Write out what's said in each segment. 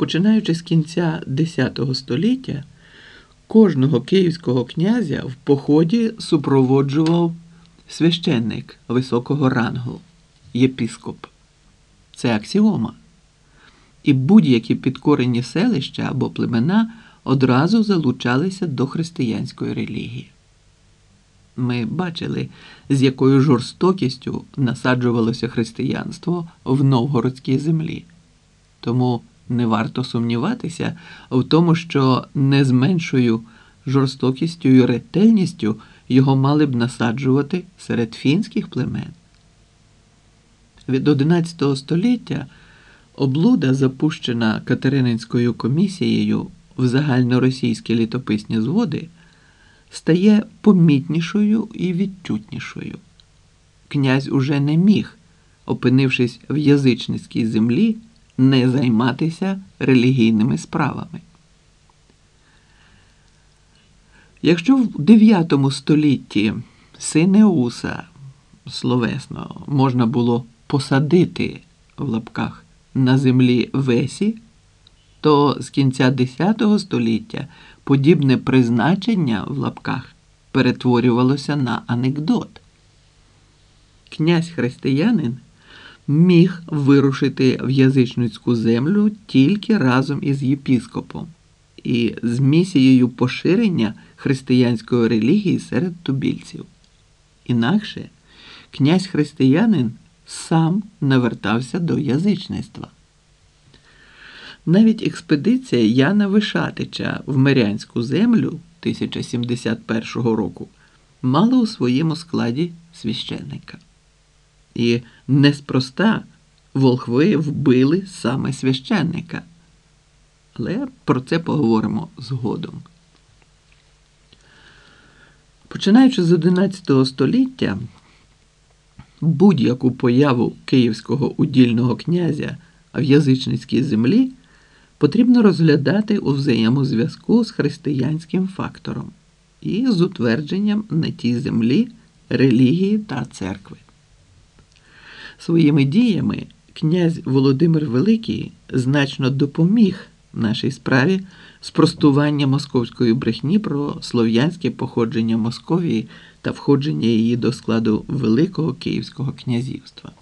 Починаючи з кінця X століття, кожного київського князя в поході супроводжував священник високого рангу, єпіскоп. Це аксіома. І будь-які підкорені селища або племена одразу залучалися до християнської релігії. Ми бачили, з якою жорстокістю насаджувалося християнство в новгородській землі. Тому не варто сумніватися в тому, що не з меншою жорстокістю і ретельністю його мали б насаджувати серед фінських племен. Від XI століття облуда, запущена Катерининською комісією в загальноросійські літописні зводи, стає помітнішою і відчутнішою. Князь уже не міг, опинившись в язичницькій землі, не займатися релігійними справами. Якщо в IX столітті Синеуса словесно можна було посадити в лапках на землі Весі, то з кінця X століття подібне призначення в лапках перетворювалося на анекдот. Князь-християнин міг вирушити в язичницьку землю тільки разом із єпіскопом і з місією поширення християнської релігії серед тубільців. Інакше князь-християнин сам навертався до язичництва. Навіть експедиція Яна Вишатича в Мирянську землю 1071 року мала у своєму складі священника. І неспроста волхви вбили саме священника. Але про це поговоримо згодом. Починаючи з XI століття, будь-яку появу київського удільного князя в язичницькій землі потрібно розглядати у взаємозв'язку з християнським фактором і з утвердженням на тій землі релігії та церкви. Своїми діями князь Володимир Великий значно допоміг нашій справі спростування московської брехні про слов'янське походження Московії та входження її до складу Великого Київського князівства.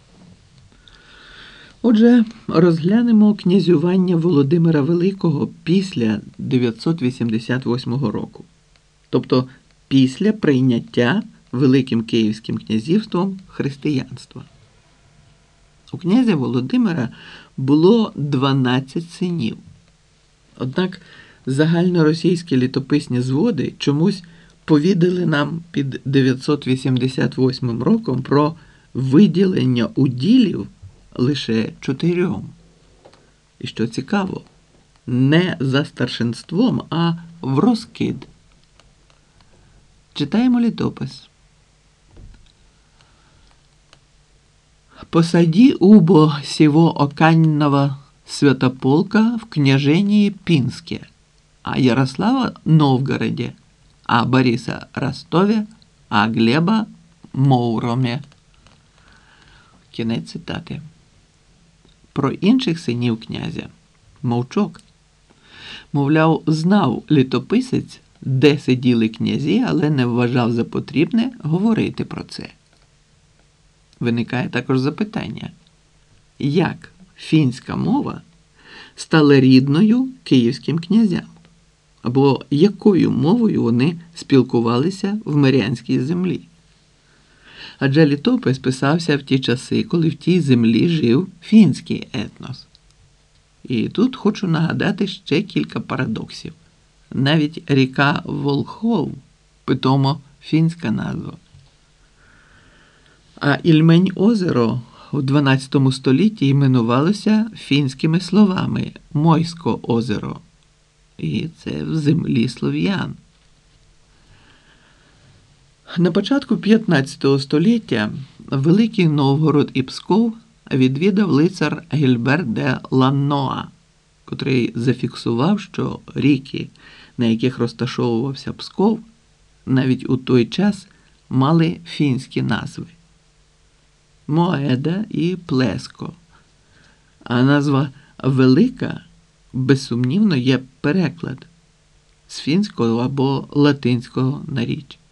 Отже, розглянемо князювання Володимира Великого після 988 року, тобто після прийняття Великим Київським князівством християнства. У князя Володимира було 12 синів. Однак загальноросійські літописні зводи чомусь повідали нам під 988 роком про виділення уділів лише 4. І що цікаво, не за старшинством, а в розкид. Читаємо літопис. «Посади убо сего оканного святополка в княжении Пинске, а Ярослава Новгороде, а Бориса Ростове, а Глеба Муромі». Кінець цитати. Про інших синів князя мовчок. Мовляв, знав літописець, де сиділи князі, але не вважав за потрібне говорити про це. Виникає також запитання, як фінська мова стала рідною київським князям? Або якою мовою вони спілкувалися в Мирянській землі? Адже літопис писався в ті часи, коли в тій землі жив фінський етнос. І тут хочу нагадати ще кілька парадоксів. Навіть ріка Волхов – питомо фінська назва. А Ільмень-озеро у XII столітті іменувалося фінськими словами Мойсько-озеро. І це в землі слов'ян. На початку 15 століття Великий Новгород і Псков відвідав лицар Гільбер де Ланноа, котрий зафіксував, що ріки, на яких розташовувався Псков, навіть у той час мали фінські назви – Моеда і Плеско, а назва Велика безсумнівно є переклад з фінського або латинського на річ.